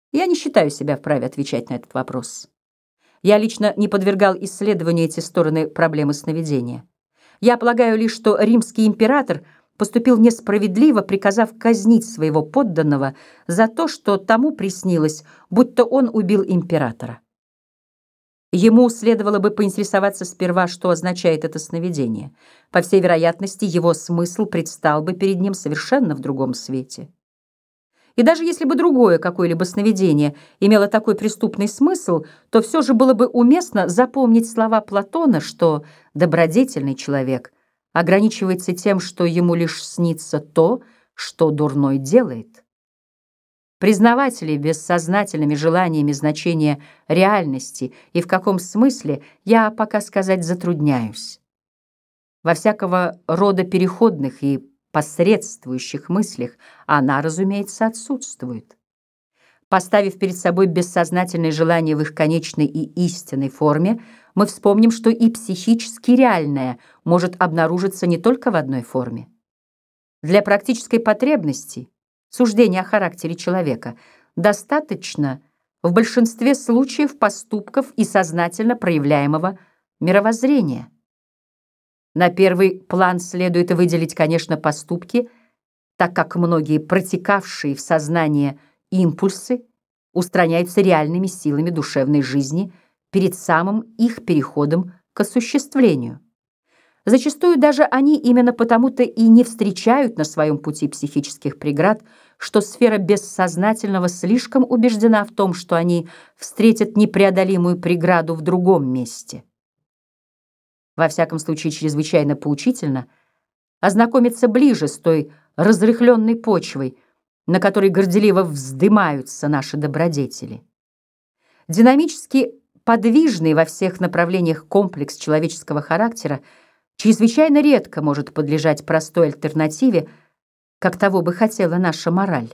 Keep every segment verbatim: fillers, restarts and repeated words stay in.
Я не считаю себя вправе отвечать на этот вопрос. Я лично не подвергал исследованию эти стороны проблемы сновидения. Я полагаю лишь, что римский император поступил несправедливо, приказав казнить своего подданного за то, что тому приснилось, будто он убил императора. Ему следовало бы поинтересоваться сперва, что означает это сновидение. По всей вероятности, его смысл предстал бы перед ним совершенно в другом свете. И даже если бы другое какое-либо сновидение имело такой преступный смысл, то все же было бы уместно запомнить слова Платона, что добродетельный человек ограничивается тем, что ему лишь снится то, что дурной делает. Признавать ли бессознательными желаниями значение реальности и в каком смысле, я пока сказать затрудняюсь. Во всякого рода переходных и посредствующих мыслях она, разумеется, отсутствует. Поставив перед собой бессознательные желания в их конечной и истинной форме, мы вспомним, что и психически реальное может обнаружиться не только в одной форме. Для практической потребности суждения о характере человека достаточно в большинстве случаев поступков и сознательно проявляемого мировоззрения. На первый план следует выделить, конечно, поступки, так как многие протекавшие в сознании импульсы устраняются реальными силами душевной жизни перед самым их переходом к осуществлению. Зачастую даже они именно потому-то и не встречают на своем пути психических преград, что сфера бессознательного слишком убеждена в том, что они встретят непреодолимую преграду в другом месте. Во всяком случае, чрезвычайно поучительно ознакомиться ближе с той разрыхленной почвой, на которой горделиво вздымаются наши добродетели. Динамически подвижный во всех направлениях комплекс человеческого характера чрезвычайно редко может подлежать простой альтернативе, как того бы хотела наша мораль.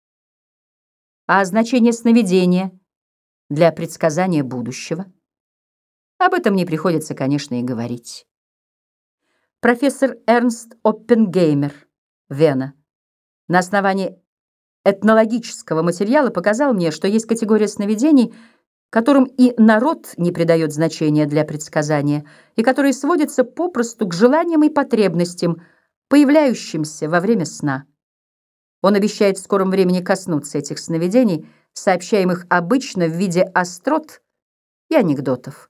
А значение сновидения для предсказания будущего? Об этом не приходится, конечно, и говорить. Профессор Эрнст Оппенгеймер, Вена, на основании этнологического материала показал мне, что есть категория сновидений, которым и народ не придает значения для предсказания, и которые сводятся попросту к желаниям и потребностям, появляющимся во время сна. Он обещает в скором времени коснуться этих сновидений, сообщаемых обычно в виде острот и анекдотов.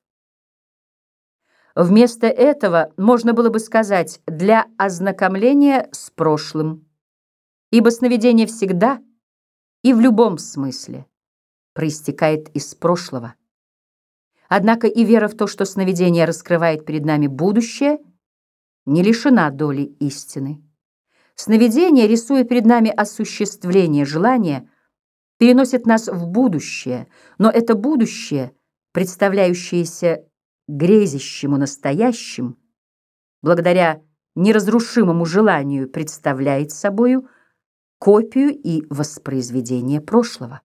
Вместо этого можно было бы сказать «для ознакомления с прошлым», ибо сновидение всегда и в любом смысле проистекает из прошлого. Однако и вера в то, что сновидение раскрывает перед нами будущее, не лишена доли истины. Сновидение, рисуя перед нами осуществление желания, переносит нас в будущее, но это будущее, представляющееся грезящему настоящим, благодаря неразрушимому желанию представляет собою копию и воспроизведение прошлого.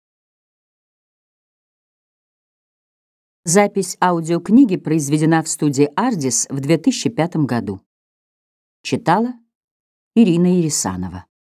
Запись аудиокниги произведена в студии «Ардис» в две тысячи пятом году. Читала Ирина Ересанова.